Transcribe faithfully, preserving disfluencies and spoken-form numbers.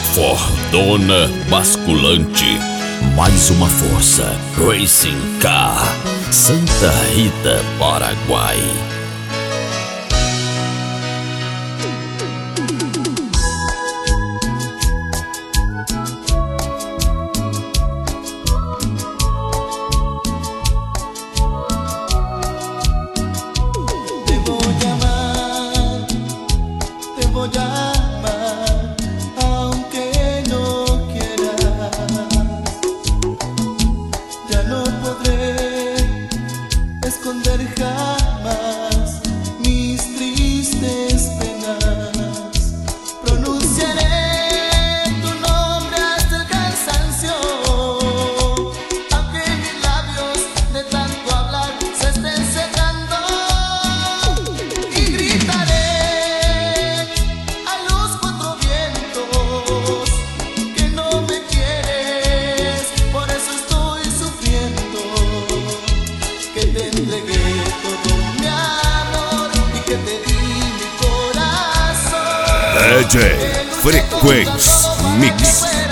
Fordona basculante, mais uma força. Racing Car, Santa Rita, Paraguai. Voy a amar, aunque no quieras. Ya no podré esconder jamás mis tristes penas. Pronunciaré tu nombre hasta el cansancio, aunque mis labios de tanto hablar se estén secando. Y gritaré D J Frequency Mix.